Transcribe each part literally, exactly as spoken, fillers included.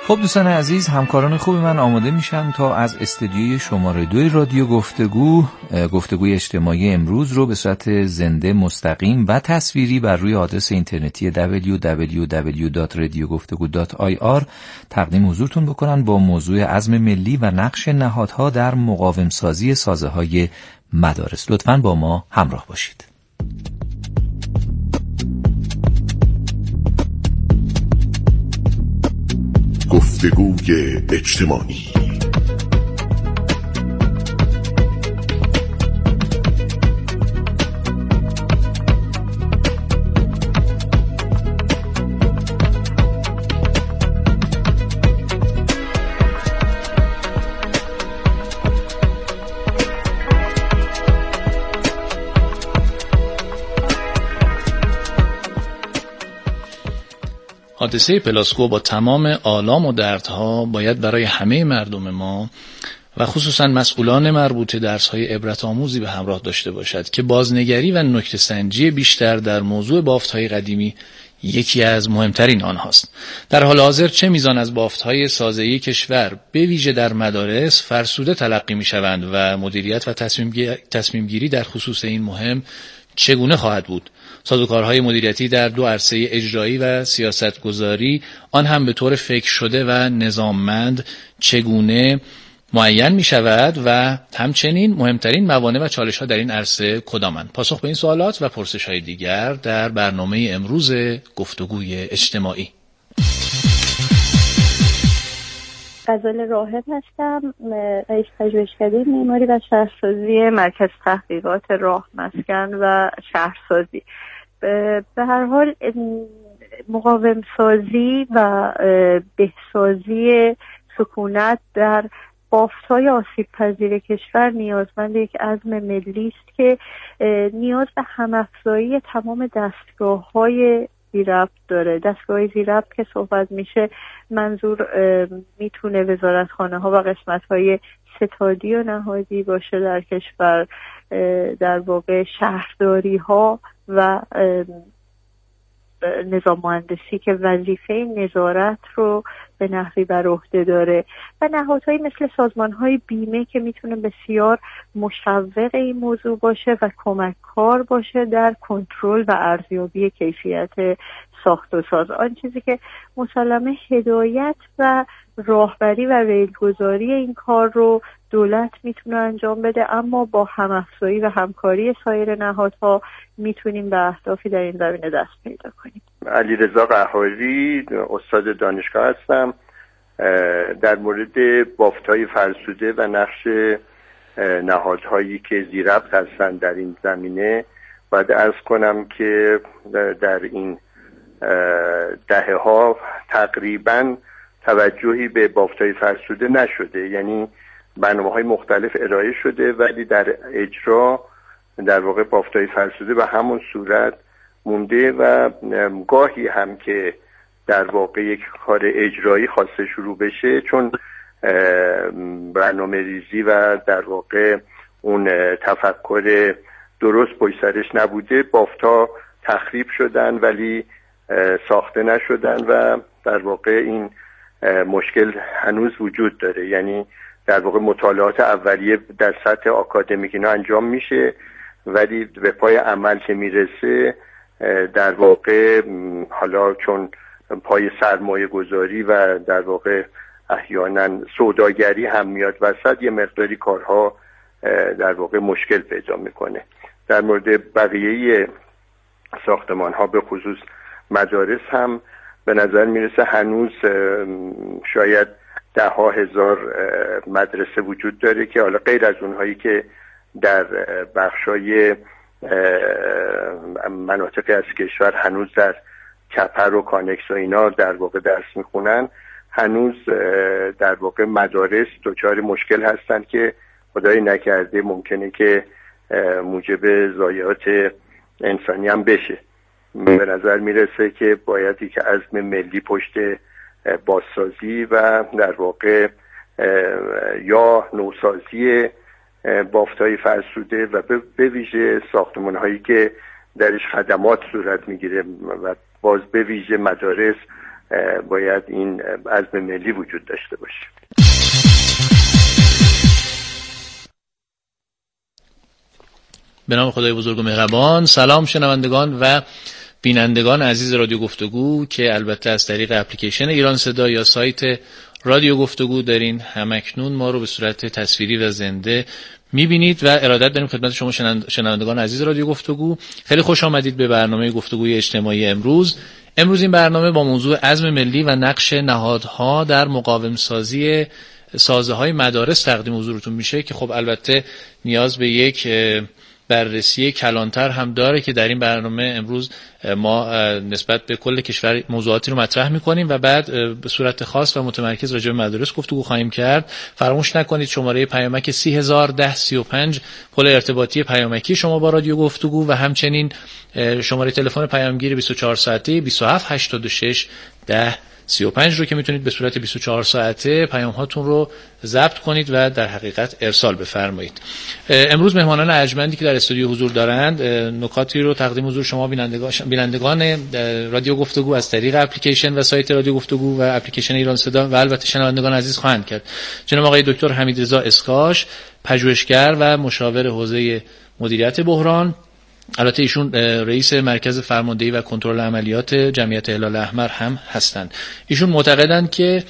خب دوستان عزیز، همکاران خوب من آماده میشن تا از استودیوی شماره دوی رادیو گفتگو گفتگوی اجتماعی امروز رو به صورت زنده، مستقیم و تصویری بر روی آدرس اینترنتی دبلیو دبلیو دبلیو دات رادیو گفتگو دات آی آر تقدیم حضورتون بکنن با موضوع عزم ملی و نقش نهادها در مقاومسازی سازه‌های مدارس. لطفاً با ما همراه باشید. گفتگوی اجتماعی. حادثه پلاسکو با تمام آلام و دردها باید برای همه مردم ما و خصوصا مسئولان مربوطه درس‌های عبرت آموزی به همراه داشته باشد که بازنگری و نکته سنجی بیشتر در موضوع بافت‌های قدیمی یکی از مهمترین آنهاست. در حال حاضر چه میزان از بافت‌های سازه‌ای کشور به ویژه در مدارس فرسوده تلقی می‌شوند و مدیریت و تصمیم گیری در خصوص این مهم چگونه خواهد بود؟ سازوکارهای مدیریتی در دو عرصه اجرایی و سیاستگذاری، آن هم به طور فکر شده و نظاممند، چگونه معین می شود و همچنین مهمترین موانع و چالش ها در این عرصه کدامند؟ پاسخ به این سوالات و پرسش های دیگر در برنامه امروز گفتگوی اجتماعی. غزال راهب هستم، رئیس پژوهشکده معماری و شهرسازی مرکز تحقیقات راه، مسکن و شهرسازی. به هر حال مقاوم سازی و بهسازی سکونت در بافت‌های آسیب پذیر کشور نیازمند یک عزم ملی است که نیاز به هم‌افزایی تمام دستگاه‌های زیرربط داره. دستگاه زیرربط که صحبت میشه منظور میتونه وزارتخانه ها و قسمت های ستادی و نهادی باشه در کشور، در واقع شهرداری ها و نظام مهندسی که وظیفه نظارت رو به نحوی بر عهده داره و نهادهایی مثل سازمان‌های بیمه که میتونه بسیار مشوق این موضوع باشه و کمککار باشه در کنترل و ارزیابی کیفیت ساخت و ساز. آن چیزی که مسلمه هدایت و راهبری و ریلگذاری این کار رو دولت میتونه انجام بده، اما با هم‌افزایی و همکاری سایر نهادها میتونیم به اهدافی در این زمینه دست پیدا کنیم. علیرضا قهاری، استاد دانشگاه هستم. در مورد بافت‌های فرسوده و نقش نهادهایی که زیرربط هستند در این زمینه باید عرض کنم که در این دهه‌ها تقریباً توجهی به بافت‌های فرسوده نشده، یعنی برنامه‌های مختلف ارائه شده ولی در اجرا در واقع بافت‌های فرسوده به همون صورت مونده و گاهی هم که در واقع یک کار اجرایی خواسته شروع بشه، چون برنامه ریزی و در واقع اون تفکر درست پشت سرش نبوده، بافت‌ها تخریب شدن ولی ساخته نشدن و در واقع این مشکل هنوز وجود داره. یعنی در واقع مطالعات اولیه در سطح آکادمیک اینا انجام میشه ولی به پای عمل که میرسه در واقع حالا چون پای سرمایه گذاری و در واقع احیانا سوداگری هم میاد وسط، یه مقداری کارها در واقع مشکل پیدا میکنه. در مورد بقیه ساختمان ها به خصوص مدارس هم به نظر میرسه هنوز شاید ده ها هزار مدرسه وجود داره که حالا غیر از اونهایی که در بخشای مناطق از کشور هنوز در کپر و کانکس و اینا در واقع درس میخونن، هنوز در واقع مدارس دچار مشکل هستن که خدای نکرده ممکنه که موجب ضایعات انسانی هم بشه. به نظر میرسه که بایدی که عزم ملی پشت بازسازی و در واقع یا نوسازی بافت‌های فرسوده و به ویژه ساختمان‌هایی که درش خدمات صورت میگیره و باز به ویژه مدارس باید این عزم ملی وجود داشته باشه. به نام خدای بزرگ و مهربان. سلام شنوندگان و بینندگان عزیز رادیو گفتگو که البته از طریق اپلیکیشن ایران صدا یا سایت رادیو گفتگو دارین همکنون ما رو به صورت تصویری و زنده میبینید و ارادت داریم خدمت شما شنوندگان عزیز رادیو گفتگو. خیلی خوش آمدید به برنامه گفتگوی اجتماعی امروز. امروز این برنامه با موضوع عزم ملی و نقش نهادها در مقاوم سازی سازه های مدارس تقدیم حضورتون میشه که خب البته نیاز به یک بررسی کلانتر هم داره که در این برنامه امروز ما نسبت به کل کشور موضوعاتی رو مطرح میکنیم و بعد به صورت خاص و متمرکز راجع به مدارس گفتگو خواهیم کرد. فراموش نکنید شماره پیامک سه هزار و ده سی و پنج پل ارتباطی پیامکی شما با رادیو گفتگو و همچنین شماره تلفن پیامگیر بیست و چهار ساعته بیست و هفت هشتاد و شش ده سی و پنج رو که میتونید به صورت بیست و چهار ساعته پیام هاتون رو ضبط کنید و در حقیقت ارسال بفرمایید. امروز مهمانان ارجمندی که در استودیو حضور دارند نکاتی رو تقدیم حضور شما بینندگان بینندگان رادیو گفتگو از طریق اپلیکیشن و سایت رادیو گفتگو و اپلیکیشن ایران صدا و البته شنوندگان عزیز خواهند کرد. جناب آقای دکتر حمیدرضا اسکاش، پژوهشگر و مشاور حوزه مدیریت بحران، البته ایشون رئیس مرکز فرماندهی و کنترل عملیات جمعیت هلال احمر هم هستند. ایشون معتقدند که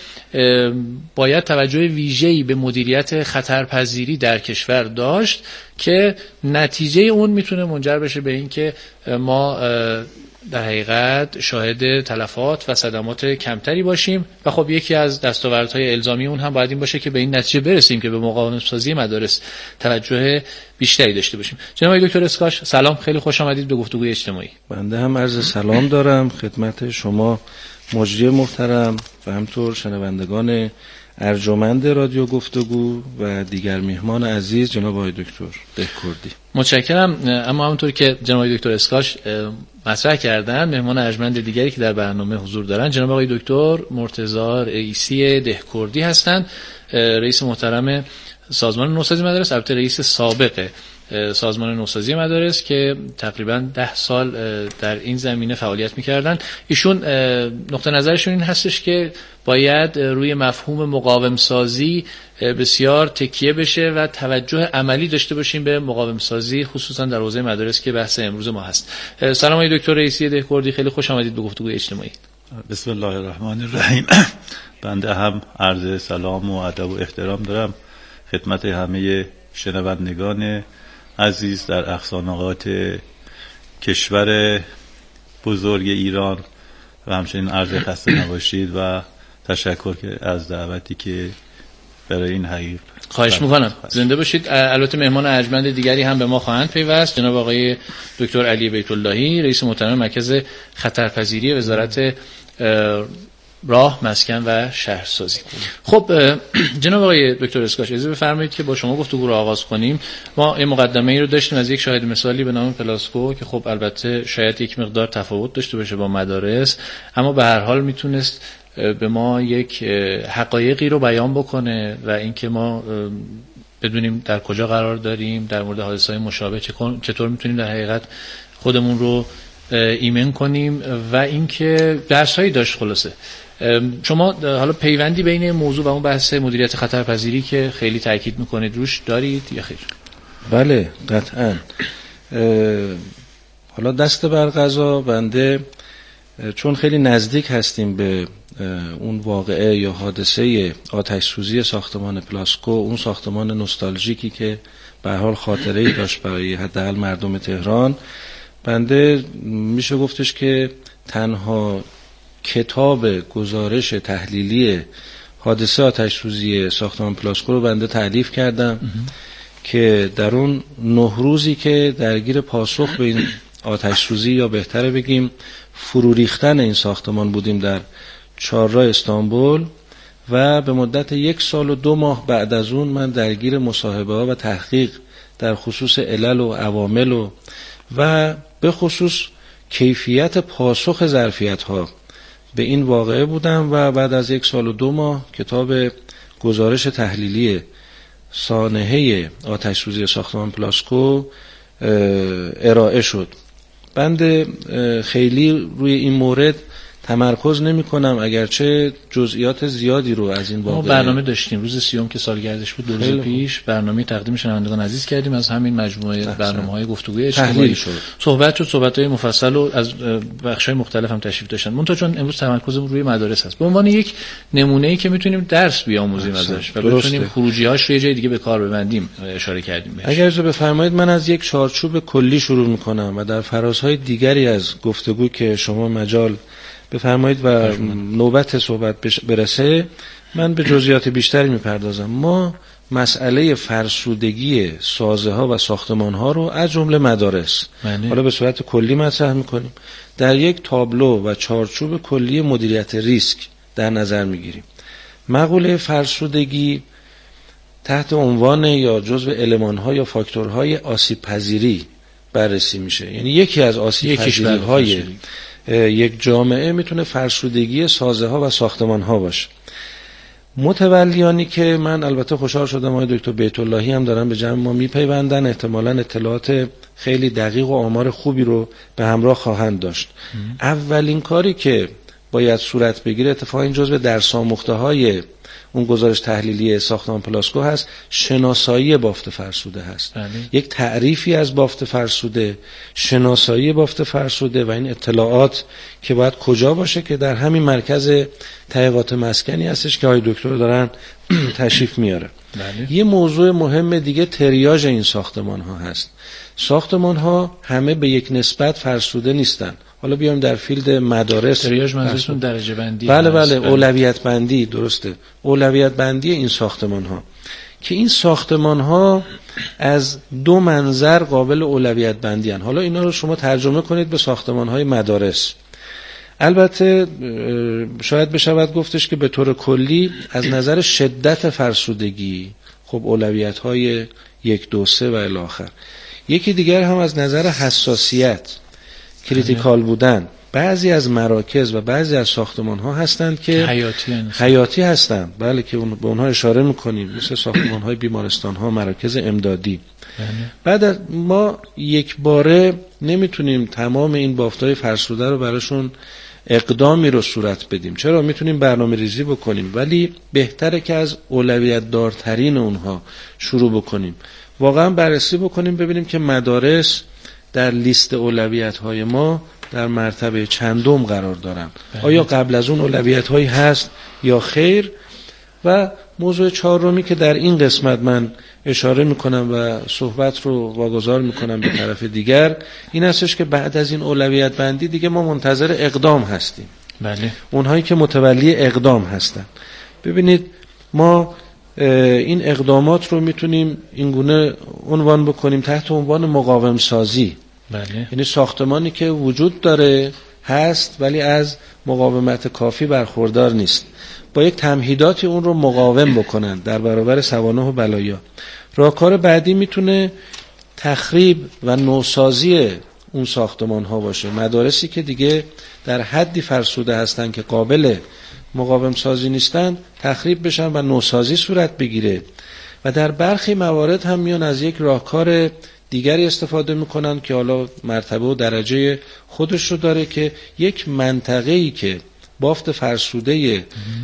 باید توجه ویژه‌ای به مدیریت خطرپذیری در کشور داشت که نتیجه اون میتونه منجر بشه به این که ما در حقیقت شاهد تلفات و صدمات کمتری باشیم و خب یکی از دستاوردهای الزامی اون هم باید این باشه که به این نتیجه برسیم که به مقاوم سازی مدارس توجه بیشتری داشته باشیم. جناب دکتر اسکاش سلام، خیلی خوش آمدید به گفتگوی اجتماعی. بنده هم عرض سلام دارم خدمت شما مجری محترم و همطور شنوندگان ارجمند رادیو گفتگو و دیگر میهمان عزیز جناب آقای دکتر دهکردی. متشکرم. اما همونطور که جناب آقای دکتر اسکاش مطرح کردن، مهمان ارجمند دیگری که در برنامه حضور دارن جناب آقای دکتر مرتضی رئیسی دهکردی هستند، رئیس محترم سازمان نوسازی مدارس، البته رئیس سابق سازمان نوسازی مدارس که تقریبا ده سال در این زمینه فعالیت می‌کردن. ایشون نقطه نظرشون این هستش که باید روی مفهوم مقاوم سازی بسیار تکیه بشه و توجه عملی داشته باشیم به مقاوم سازی خصوصا در حوزه مدارس که بحث امروز ما هست. سلام آقای دکتر رئیسی دهکردی، خیلی خوش آمدید به گفتگوی اجتماعی. بسم الله الرحمن الرحیم. بنده هم عرض سلام و ادب و احترام دارم خدمت همه شنوندگان عزیز در اقصانقاط کشور بزرگ ایران و همچنین عرض خسته نباشید و تشکر که از دعوتی که برای این حقیق. خواهش میکنم، زنده باشید. البته مهمان ارجمند دیگری هم به ما خواهند پیوست، جناب آقای دکتر علی بیت اللهی، رئیس محترم مرکز خطرپذیری وزارت راه، مسکن و شهرسازی. خب جناب آقای دکتر اسکاش اجازه بفرمایید که با شما گفتگو رو آغاز کنیم. ما این مقدمه ای رو داشتیم از یک شاهد مثالی به نام پلاسکو که خب البته شاید یک مقدار تفاوت داشته باشه با مدارس، اما به هر حال میتونست به ما یک حقایقی رو بیان بکنه و اینکه ما بدونیم در کجا قرار داریم، در مورد حادثه‌های مشابه چطور میتونیم در حقیقت خودمون رو ایمن کنیم و اینکه درسایی داشت. خلاصه شما حالا پیوندی بین موضوع و اون بحث مدیریت خطرپذیری که خیلی تاکید میکنید روش دارید یا خیر؟ بله قطعا. حالا دست بر قضا بنده چون خیلی نزدیک هستیم به اون واقعه یا حادثه آتش سوزی ساختمان پلاسکو، اون ساختمان نوستالژیکی که به هر حال خاطره‌ای داشت برای حداقل مردم تهران، بنده میشه گفتش که تنها کتاب گزارش تحلیلی حادثه آتش سوزی ساختمان پلاسکو رو بنده تألیف کردم که در اون نه روزی که درگیر پاسخ به این آتش سوزی یا بهتره بگیم فرو ریختن این ساختمان بودیم در چهارراه استانبول و به مدت یک سال و دو ماه بعد از اون من درگیر مصاحبه ها و تحقیق در خصوص علل و عوامل و و به خصوص کیفیت پاسخ ظرفیت ها به این واقعه بودم و بعد از یک سال و دو ماه کتاب گزارش تحلیلی سانحه آتش سوزی ساختمان پلاسکو ارائه شد. بنده خیلی روی این مورد تمرکز نمی کنم، اگرچه جزئیات زیادی رو از این واقعه ما برنامه داشتیم روز سیوم که سالگردش بود دو روز پیش، برنامه تقدیم شنوندگان عزیز کردیم از همین مجموعه برنامه‌های گفتگوی اجتماعی شد. صحبت شد، صحبت‌های مفصل و از بخش‌های مختلف هم تشریف داشتن. منتها چون امروز تمرکزمون روی مدارس هست، به عنوان یک نمونه‌ای که میتونیم درس بیاموزیم ازش و بتونیم خروجی‌هاش رو یه جای دیگه به کار ببندیم اشاره کردیم بهش. اگر اجازه بفرمایید من از یک چارچوب کلی شروع می‌کنم و در فرازهای دیگری از گفتگو که شما مجال بفرمایید و نوبت صحبت برسه من به جزئیات بیشتری میپردازم. ما مسئله فرسودگی سازه ها و ساختمان ها رو از جمله مدارس منه. حالا به صورت کلی مطرح میکنیم، در یک تابلو و چارچوب کلی مدیریت ریسک در نظر میگیریم. مقوله فرسودگی تحت عنوان یا جزو المان ها یا فاکتورهای آسیب پذیری بررسی میشه. یعنی یکی از آسیب پذیری های یک جامعه میتونه فرسودگی سازه ها و ساختمان ها باشه. متولیانی که من البته خوشحال شدم آقای دکتر بیت اللهی هم دارن به جمع ما میپیوندن، احتمالاً اطلاعات خیلی دقیق و آمار خوبی رو به همراه خواهند داشت. ام. اولین کاری که باید صورت بگیره، اتفاقا این جزو درس آموخته های اون گزارش تحلیلی ساختمان پلاسکو هست، شناسایی بافت فرسوده هست. بله. یک تعریفی از بافت فرسوده، شناسایی بافت فرسوده و این اطلاعات که باید کجا باشه که در همین مرکز تحقیقات مسکنی هستش که آقای دکتر دارن تشریف میاره. بله. یه موضوع مهم دیگه تریاژ این ساختمان ها هست. ساختمان ها همه به یک نسبت فرسوده نیستن. حالا بیام در فیلد مدارس. تریاژ منظورتون درجه بندی؟ بله بله، اولویت بندی، درسته، اولویت بندی این ساختمان ها که این ساختمان ها از دو منظر قابل اولویت بندی هن. حالا اینا رو شما ترجمه کنید به ساختمان های مدارس. البته شاید بشود گفتش که به طور کلی از نظر شدت فرسودگی خب اولویت های یک دو سه و الی آخر. یکی دیگر هم از نظر حساسیت، کریتیکال بودن. بعضی از مراکز و بعضی از ساختمان ها هستند که حیاتی هستند. حیاتی هستند. بله که اون به اونها اشاره میکنیم، مثل ساختمان های بیمارستان ها، مراکز امدادی. بله. بعد ما یک باره نمیتونیم تمام این بافت‌های فرسوده رو براشون اقدامی رو صورت بدیم. چرا؟ میتونیم برنامه ریزی بکنیم، ولی بهتره که از اولویت دارترین اونها شروع بکنیم. واقعا بررسی بکنیم ببینیم که مدارس در لیست اولویت‌های ما در مرتبه چندم قرار دارن. بله. آیا قبل از اون اولویت‌هایی هست یا خیر؟ و موضوع چهارمی که در این قسمت من اشاره میکنم و صحبت رو واگذار میکنم به طرف دیگر این هستش که بعد از این اولویت بندی دیگه ما منتظر اقدام هستیم. بله. اونهایی که متولی اقدام هستن. ببینید ما این اقدامات رو میتونیم اینگونه عنوان بکنیم تحت عنوان مقاوم سازی. بله. یعنی ساختمانی که وجود داره هست ولی از مقاومت کافی برخوردار نیست، با یک تمهیداتی اون رو مقاوم بکنن در برابر سوانح و بلایا. راهکار بعدی میتونه تخریب و نوسازی اون ساختمان ها باشه. مدارسی که دیگه در حدی فرسوده هستن که قابل مقاوم سازی نیستن تخریب بشن و نوسازی صورت بگیره. و در برخی موارد هم میان از یک راهکار دیگری استفاده میکنن که حالا مرتبه و درجه خودش رو داره که یک منطقه‌ای که بافت فرسوده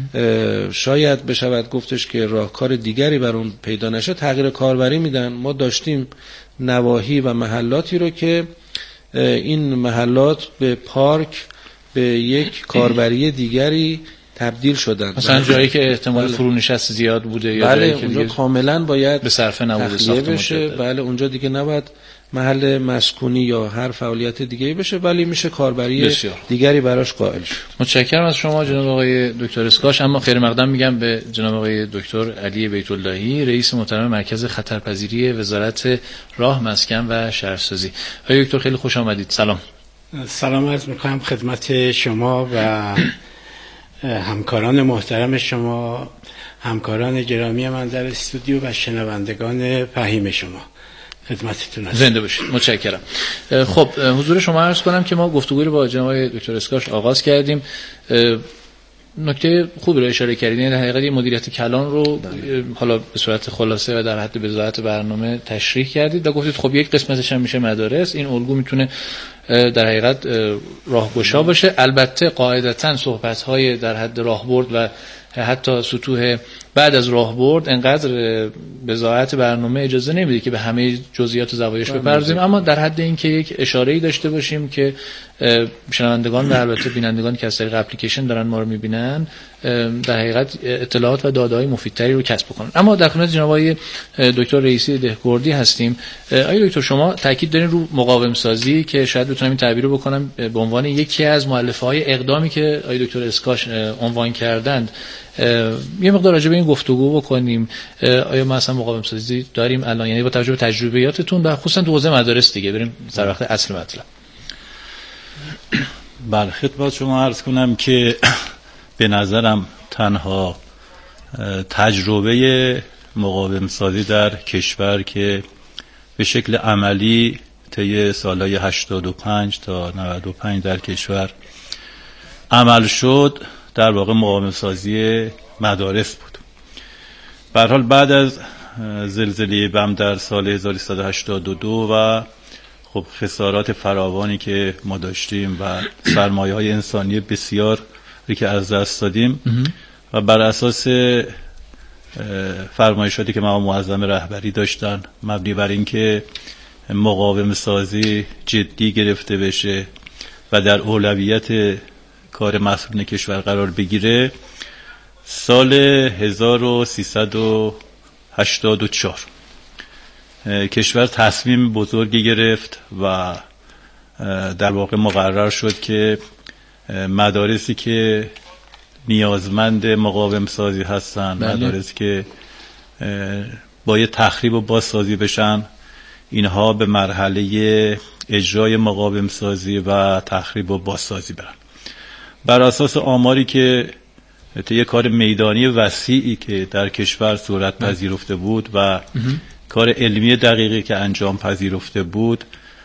شاید بشود گفتش که راهکار دیگری بر اون پیدا نشه تغییر کاربری میدن. ما داشتیم نواحی و محلاتی رو که این محلات به پارک به یک کاربری دیگری تبدیل شدن، مثلا جایی که احتمال فرونشست زیاد بوده یا بله جایی که اونجا کاملا باید به صرفه نبوده ساخته بشه. بله اونجا دیگه نباید محل مسکونی یا هر فعالیت دیگه‌ای بشه، ولی میشه کاربری بسیار دیگری براش قائل شد. متشکرم از شما جناب آقای دکتر اسکاش. اما خیر مقدم میگم به جناب آقای دکتر علی بیت اللهی، رئیس محترم مرکز خطرپذیری وزارت راه، مسکن و شهرسازی. آقای دکتر خیلی خوش آمدید. سلام. سلام عرض می‌کنم خدمت شما و همکاران محترم شما، همکاران گرامی من در استودیو و شنوندگان فهیم شما. خدمتتون هستم. زنده باشید. متشکرم. خب حضور شما عرض کنم که ما گفتگوی رو با جناب دکتر اسکاش آغاز کردیم. نکته خوبی رو اشاره کردین. یعنی در حقیقت مدیریت کلان رو حالا به صورت خلاصه و در حد بضاعت برنامه تشریح کردید و گفتید خب یک قسمتش هم میشه مدارس. این الگو میتونه در حقیقت راهگشا باشه. البته قاعدتاً صحبت‌های در حد راهبرد و حتی سطوح بعد از راهبرد انقدر بضاعت برنامه اجازه نمیده که به همه جزئیات و زوایاش بپردازیم، اما در حد اینکه یک اشاره‌ای داشته باشیم که شنوندگان و البته بینندگان که از طریق اپلیکیشن دارن ما رو میبینن در حقیقت اطلاعات و داده‌های مفیدتری رو کسب کنن. اما در خدمت جناب آقای دکتر رئیسی دهکردی هستیم. آقای دکتر، شما تاکید دارین رو مقاوم سازی که شاید بتونم این تعبیر رو بکنم به عنوان یکی از مؤلفه‌های اقدامی که آقای دکتر اسکاش عنوان کردند. یه مقدار راجع به این گفتگو بکنیم. آیا ما اصلا مقاوم سازی داریم الان، یعنی با توجه به تجربیاتتون و خصوصا تو حوزه مدارس دیگه؟ بریم سر وقت اصل مطلب. بله، خدمت شما عرض کنم که به نظرم تنها تجربه مقاوم سازی در کشور که به شکل عملی طی سالهای هشتاد و پنج تا نود و پنج در کشور عمل شد در واقع مقاوم سازی مدارس بود. به هر حال بعد از زلزله بم در سال هزار و سیصد و هشتاد و دو و خب خسارات فراوانی که ما داشتیم و سرمایه‌های انسانی بسیار که از دست دادیم و بر اساس فرمایشاتی که مقام معظم رهبری داشتن مبنی بر اینکه مقاوم سازی جدی گرفته بشه و در اولویت کار مسئولین کشور قرار بگیره، سال هزار و سیصد و هشتاد و چهار کشور تصمیم بزرگی گرفت و در واقع مقرر شد که مدارسی که نیازمند مقاوم سازی هستن، مدارسی که باید تخریب و بازسازی بشن، اینها به مرحله اجرای مقاوم سازی و تخریب و بازسازی برن. بر اساس آماری که طی کار میدانی وسیعی که در کشور صورت پذیرفته بود و کار علمی دقیقی که انجام پذیرفته بود،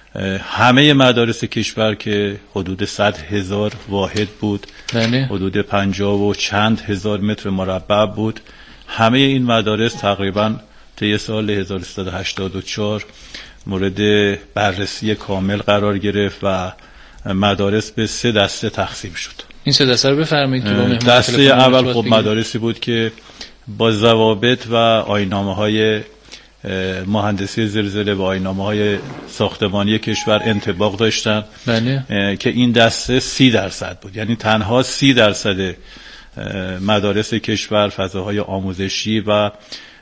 همه مدارس کشور که حدود صد هزار واحد بود، بله. حدود پنجاه و چند هزار متر مربع بود، همه این مدارس تقریبا طی سال هزار و سیصد و هشتاد و چهار مورد بررسی کامل قرار گرفت و مدارس به سه دسته تقسیم شد. این سه دسته رو بفرمایید که با مهمان. دسته اول خب مدارسی بود که با ضوابط و آیین‌نامه‌های مهندسی زلزله و آیین‌نامه‌های ساختمانی کشور انطباق داشتن، بله. که این دسته سی درصد بود، یعنی تنها سی درصد مدارس کشور فضاهای آموزشی و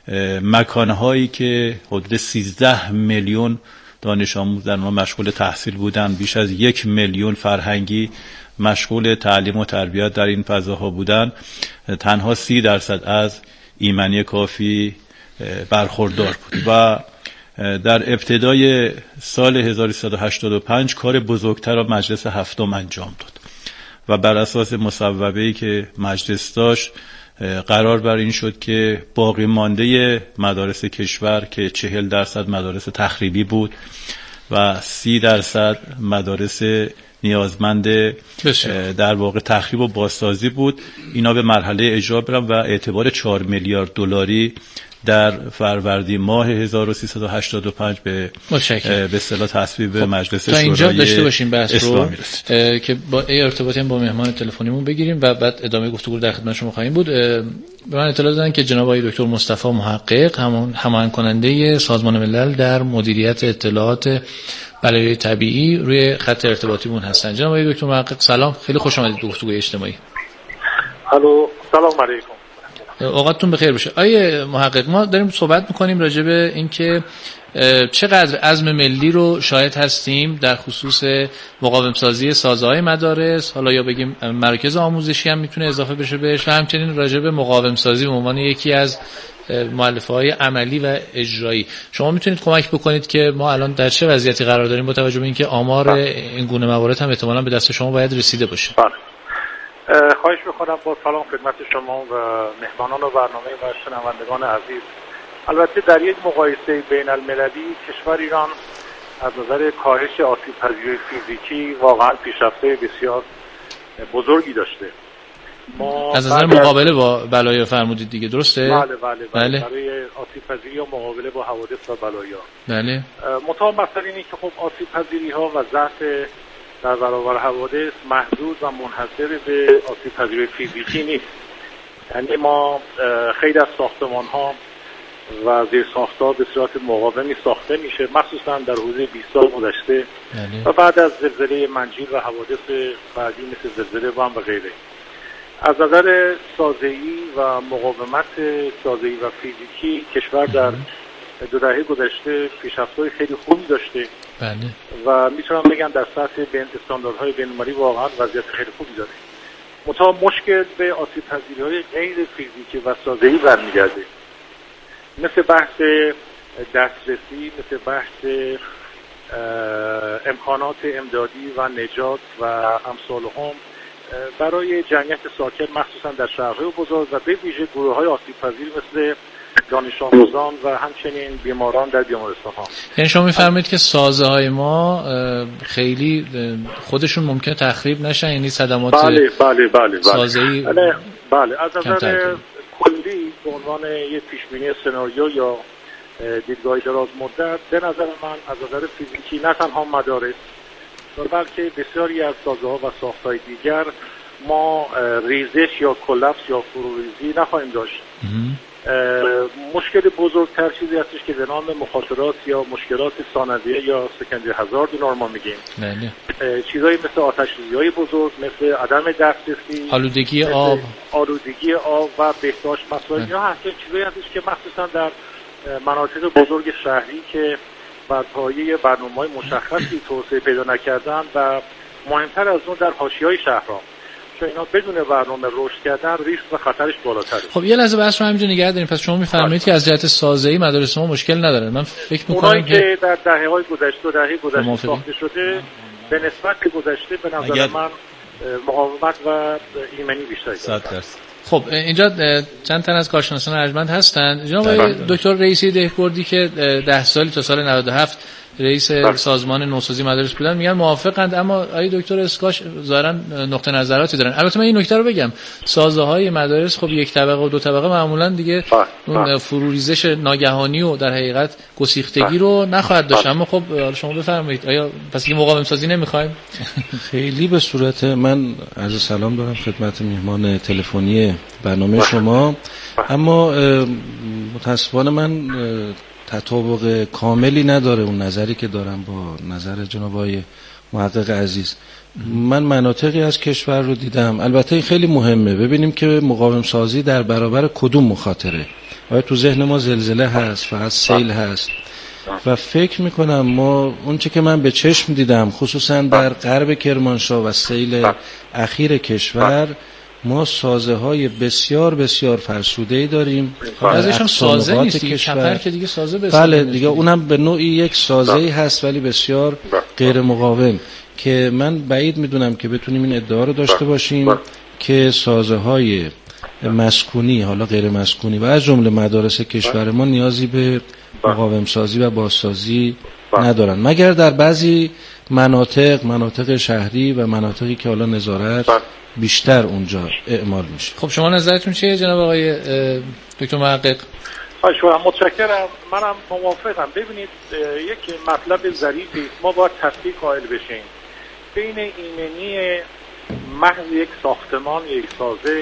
مکانهایی که حدود سیزده میلیون دانش آموز در ما مشغول تحصیل بودن، بیش از یک میلیون فرهنگی مشغول تعلیم و تربیت در این فضاها بودن، تنها سی درصد از ایمنی کافی برخوردار بود. و در ابتدای سال هزار و سیصد و هشتاد و پنج کار بزرگتر را مجلس هفتم انجام داد و بر اساس مصوبه‌ای که مجلس داشت قرار بر این شد که باقی مانده مدارس کشور که چهل درصد مدارس تخریبی بود و سی درصد مدارس نیازمند بسیار. در واقع تخریب و بازسازی بود، اینا به مرحله اجرا برن و اعتبار چهار میلیارد دلاری در فروردین ماه هزار و سیصد و هشتاد و پنج به به اصطلاح تصویب خب. مجلس شورای اینجا داشته باشیم بحث رو که با ارتباطی هم با مهمان تلفنیمون بگیریم و بعد ادامه گفتگو رو در خدمت شما خواهیم بود. به من اطلاع دادن که جناب آقای دکتر مصطفی محقق همون هماهنگ کننده سازمان ملل در مدیریت اطلاعات بلایای طبیعی روی خط ارتباطیمون هستن. جناب آقای دکتر محقق سلام، خیلی خوش آمدید به گفتگوی اجتماعی. الو، سلام علیکم. اوقاتتون بخیر باشه. آیه محقق، ما داریم صحبت میکنیم راجع به اینکه چقدر عزم ملی رو شاهد هستیم در خصوص مقاوم سازی سازهای مدارس، حالا یا بگیم مراکز آموزشی هم میتونه اضافه بشه بهش، و همچنین راجع به مقاوم سازی به عنوان یکی از مؤلفه‌های عملی و اجرایی. شما میتونید کمک بکنید که ما الان در چه وضعیتی قرار داریم با توجه به اینکه آمار این گونه موارد هم احتمالاً به دست شما باید رسیده باشه؟ خواهش می‌کنم. با سلام خدمت شما و مهمانان و برنامه و شنوندگان عزیز. البته در یک مقایسه بین المللی کشور ایران از نظر کاهش آسیب پذیری فیزیکی واقعا پیشرفته بسیار بزرگی داشته. ما از نظر مقابله با بلایا فرمودید دیگه، درسته؟ بله بله بله, بله. برای آسیب پذیری و مقابله با حوادث و بلایا. بله. مطابق مثلا اینه که خب آسیب پذیری ها و ضعف در برابر حوادث محدود و منحصر به آسیب پذیری فیزیکی نیست. یعنی ما خیلی از ساختمان ها و زیر ساخت‌ها به صورت مقاومی ساخته میشه، مخصوصا در حوزه بیست سال گذشته و بعد از زلزله منجیل و حوادث بعدی مثل زلزله بم و غیره. از نظر سازه‌ای و مقاومت سازه‌ای و فیزیکی کشور در دو دهه گذشته پیشرفت‌های خیلی خوبی داشته. بله. و میتونم بگم در سطح بین استانداردهای بین‌المللی واقعا وضعیت خیلی خوبی داره. منتها مشکل به آسیب پذیری‌های غیر فیزیکی و سازه‌ای برمیگرده، مثل بحث دسترسی، مثل بحث امکانات امدادی و نجات و امثال هم برای جمعیت ساکن، مخصوصا در شهرهای بزرگ و به ویژه گروه‌های آسیب پذیر مثل دانش آموزان و همچنین بیماران در بیمارستان‌ها. یعنی شما می‌فرمایید که سازه‌های ما خیلی خودشون ممکنه تخریب نشن، یعنی صدمات بله بله بله سازه‌ای بله بله از نظر کلی به عنوان یک پیش‌بینی سناریو یا دیدگاه دراز مدت به نظر من از نظر فیزیکی نه تنها مدارس بلکه بسیاری از سازه‌ها و ساخت‌های دیگر ما ریزش یا کلاپس یا فروریزی نخواهیم داشت. مشکل بزرگتر چیزی هستش که به نام مخاطرات یا مشکلات ثانویه یا سکندری هزارد نورما میگیم. بله. چیزایی مثل آتش‌سوزی‌های بزرگ، مثل عدم دسترسی، آلودگی آب، آلودگی آب و بهداشت مسائل، اینا همچنین چیزایی هستش که مخصوصا در مناطق بزرگ شهری که بر پایه برنامه‌های مشخصی توسعه پیدا نکردن و مهمتر از اون در حاشیه‌های شهرها، چون اینا بدون برنامه رشد کردن ریسک و خطرش بالاتره. خب یه لحظه بحث رو همینجا نگه داریم. پس شما می‌فرمایید که از جهت سازه‌ای مدارس ما مشکل نداره. من فکر می‌کنم که در دهه‌های گذشته و دهه گذشته ساخته شده به نسبت گذشته به نظر اگر... من مقاومت و ایمنی بیشتری داره. خب اینجا چند تن از کارشناسان ارجمند هستن. جناب دکتر رئیسی دهکردی که ده سالی تا سال نود و هفت رئیس سازمان نوسازی مدارس بودن میگن موافقند، اما آقای دکتر اسکاش ظاهرا نقطه نظراتی دارن. البته من این نکته رو بگم، سازه‌های مدارس خب یک طبقه و دو طبقه معمولا دیگه اون فروریزش ناگهانی و در حقیقت گسیختگی رو نخواهد داشت، اما خب شما بفرمایید آیا پس این مقاوم سازی نمیخوایم؟ خیلی به صورت من عرض سلام دارم خدمت میهمان تلفنی برنامه شما، اما متاسفانه من تطابق کاملی نداره اون نظری که دارم با نظر جناب آقای محقق عزیز. من مناطقی از کشور رو دیدم، البته این خیلی مهمه ببینیم که مقاوم سازی در برابر کدوم مخاطره. آیا تو ذهن ما زلزله هست، فقط سیل هست؟ و فکر میکنم ما اون چه که من به چشم دیدم خصوصا در غرب کرمانشاه و سیل اخیر کشور، ما سازه های بسیار بسیار فرسوده‌ای داریم. ازش هم سازه نیست دیگه، کپر که دیگه سازه بسیار. بله دیگه اونم به نوعی یک سازه‌ای هست ولی بسیار غیر مقاوم، که من بعید میدونم که بتونیم این ادعا رو داشته باشیم که سازه های مسکونی، حالا غیر مسکونی و از جمله مدارس کشور ما نیازی به مقاوم سازی و بازسازی ندارن، مگر در بعضی مناطق مناطق شهری و مناطقی که حالا نظارت بیشتر اونجا اعمال میشه. خب شما نظرتون چیه جناب آقای دکتر محقق؟ خواهش متشکرم. منم موافقم. ببینید یک مطلب ظریفی ما باید تفکیک قائل بشیم بین ایمنی محض یک ساختمان، یک سازه،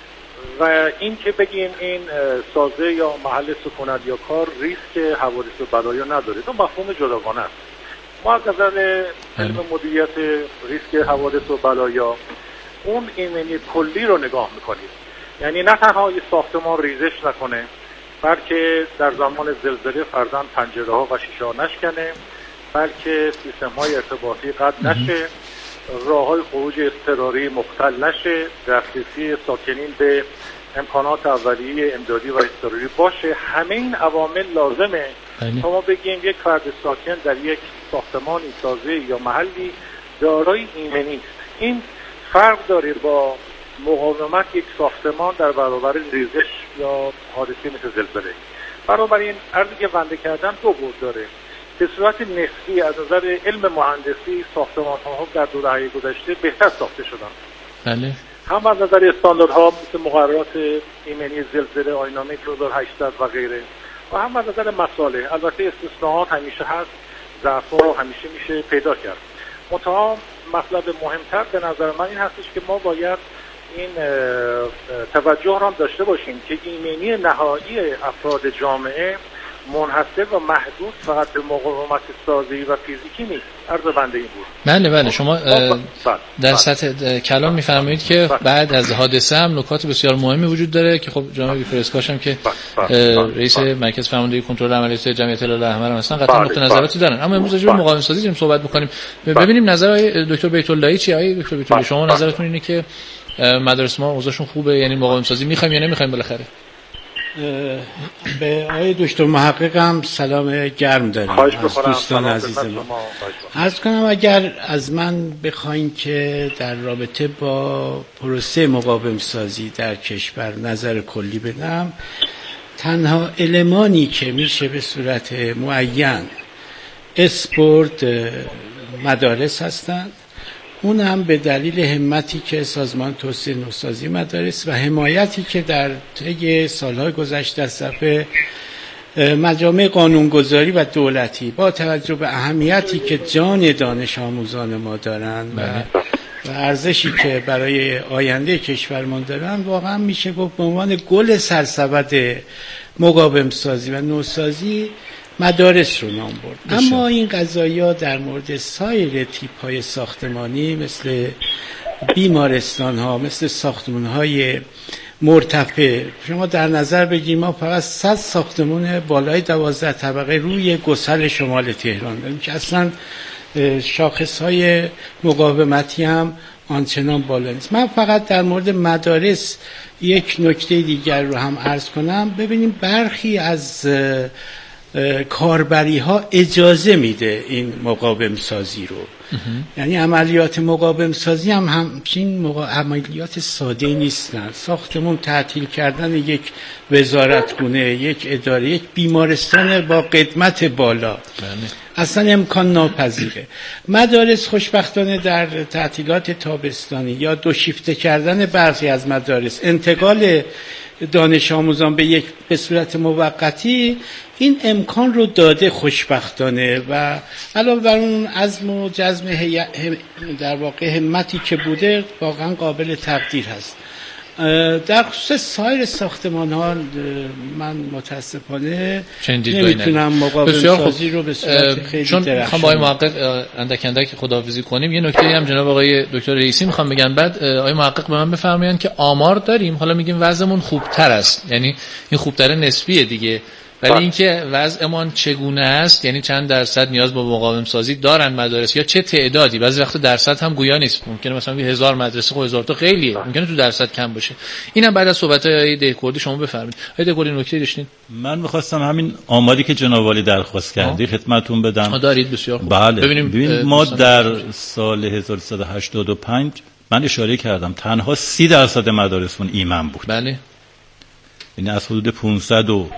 و این که بگیم این سازه یا محل سکونت یا کار ریسک حوادث و بلایا نداره. دو مفهوم جداگانه است. ما از نظر علم مدیریت ریسک حوادث و بلایا اون ایمنی کلی رو نگاه میکنیم، یعنی نه تنها یه ساختمان ریزش نکنه بلکه در زمان زلزله فرضاً پنجره ها و شیشه ها نشکنه، بلکه سیستم های ارتباطی قطع نشه، راه های خروج اضطراری مختل نشه، دسترسی ساکنین به امکانات اولیه امدادی و اضطراری باشه. همه این عوامل لازمه تا ما بگیم یک فرد ساکن در یک ساختمانی، سازه یا محلی دارای ایمنی است. این فرق داره با مقاومت یک ساختمان در برابر ریزش یا حادثه مثل زلزله. بنابراین عرضی که بنده کردم دو بود داره. به صورت نسبی از نظر علم مهندسی ساختمان ها در دو دهه گذشته بهتر ساخته شدن. بله. هم از نظر استانداردها مثل مقررات ایمنی زلزله، آیین‌نامه دو هزار و هشتصد و غیره، و هم از نظر مصالح. البته استثناءات همیشه هست، ضعف‌ها رو همیشه میشه پیدا کرد. منتها مطلب مهمتر به نظر من این هستش که ما باید این توجه را داشته باشیم که ایمنی نهایی افراد جامعه منحصر و محدود فقط به مقاومت سازی و فیزیکی نیست. عرض بنده این بود. بله بله شما در سطح کلام میفرمایید که بعد از حادثه هم نکات بسیار مهمی وجود داره که خب جناب بیفرسکاش هم که رئیس مرکز فرماندهی کنترل عملیات جمعیت هلال احمر هستن قطعا نقطه نظراتی دارن. اما امروز راجع به مقاومت سازی داریم صحبت می‌کنیم. ببینیم نظر آقای دکتر بیت اللهی چیه. آقای دکتر بیت الله شما نظرتون اینه که مدارس ما اوضاعشون خوبه، یعنی مقاومت سازی می‌خوایم یا نمی‌خوایم بالاخره؟ به آقای دکتر محققم سلام گرم دارم از دوستان عزیز ما. عرض کنم اگر از من بخواین که در رابطه با پروسه مقاوم سازی در کشور نظر کلی بدم، تنها المانی که میشه به صورت معین اسپورت مدارس هستند، اون هم به دلیل همتی که سازمان توسعه نوسازی مدارس و حمایتی که در طی سالهای گذشته از طرف مجامع قانونگذاری و دولتی با توجه به اهمیتی که جان دانش آموزان ما دارن و و ارزشی که برای آینده کشورمان دارن، واقعا میشه گفت به عنوان گل سرسبد مقاوم سازی و نوسازی مدارس رو نام برد. بشه. اما این قضایا در مورد سایر تیپ های ساختمانی مثل بیمارستان ها، مثل ساختمان های مرتفع، شما در نظر بگیریم ما فقط صد ساختمان بالای دوازده طبقه روی گسل شمال تهران داریم که اصلا شاخص های مقاومتی هم آنچنان بالا نیست. من فقط در مورد مدارس یک نکته دیگر رو هم عرض کنم. ببینیم برخی از کاربری ها اجازه میده این مقاوم سازی رو. یعنی عملیات مقاوم سازی هم همچین مقا... عملیات ساده نیستن. ساختمون تعطیل کردن یک وزارتخونه، یک اداره، یک بیمارستان با قدمت بالا اصلا امکان ناپذیره. مدارس خوشبختانه در تعطیلات تابستانی یا دو شیفته کردن برخی از مدارس، انتقال دانش آموزان به یک به صورت موقتی این امکان رو داده خوشبختانه و علاوه بر اون عزم و جزم در واقع همتی که بوده واقعا قابل تقدیر هست. در خصوص سایر ساختمان ها من متاسفانه نمیتونم مقاوم سازی رو به صورت خیلی چون درخشان. میخوام با آقای محقق اندک اندک خداحافظی کنیم. یه نکته هم جناب آقای دکتر رئیسی میخوام بگن، بعد آقای محقق به من بفرمایند که آمار داریم، حالا میگیم وضعمون خوبتر است، یعنی این خوبتر نسبیه دیگه، ولی اینکه وضعمان چگونه است، یعنی چند درصد نیاز به مقاوم سازی دارن مدارس یا چه تعدادی، بعضی وقت درصد هم گویا نیست، ممکنه مثلا هزار مدرسه خب هزار تا خیلیه، ممکنه تو درصد کم باشه. اینم بعد از صحبت‌های دهکردی شما بفرمایید. آقای دهکردی نکته داشتین؟ من می‌خواستم همین آماری که جناب عالی درخواست کردی خدمتتون بدم. ما دارید بسیار خوب. بله. ببینیم ببین ما در سال هزار و سیصد و هشتاد و پنج من اشاره کردم تنها سی درصد مدارسمون ایمن بود. بله. یعنی از حدود پانصد و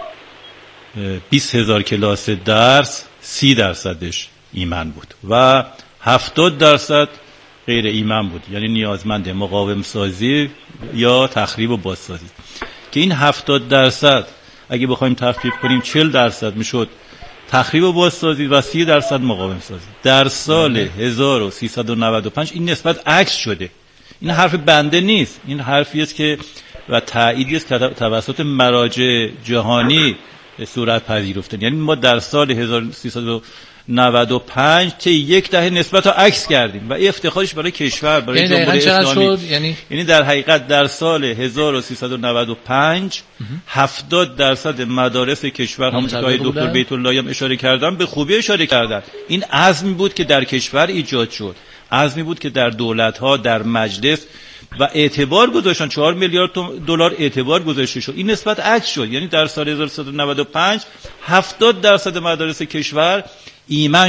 بیست هزار کلاس درس سی درصدش ایمن بود و هفتاد درصد غیر ایمن بود، یعنی نیازمند مقاوم سازی یا تخریب و بازسازی. که این هفتاد درصد اگه بخوایم تخفیف کنیم چهل درصد میشد تخریب و بازسازی و سی درصد مقاوم سازی. در سال هزار و سیصد و نود و پنج این نسبت عکس شده. این حرف بنده نیست، این حرفی است که و تأییدی است که توسط مراجع جهانی صورت پذیرفته. یعنی ما در سال هزار و سیصد و نود و پنج تا یک دهه نسبت رو عکس کردیم و افتخارش برای کشور، برای جمهوری اسلامی. یعنی یعنی در حقیقت در سال هزار و سیصد و نود و پنج هفتاد درصد مدارس کشور، همونطور که آقای دکتر بیت اللهی هم اشاره کردن به خوبی اشاره کردن، این عزمی بود که در کشور ایجاد شد، عزمی بود که در دولت‌ها، در مجلس و اعتبار گذاشتن. چهار میلیارد دلار اعتبار گذاشته شد. این نسبت عکس شد. یعنی در سال هزار و سیصد و نود و پنج هفتاد درصد مدارس کشور ایمن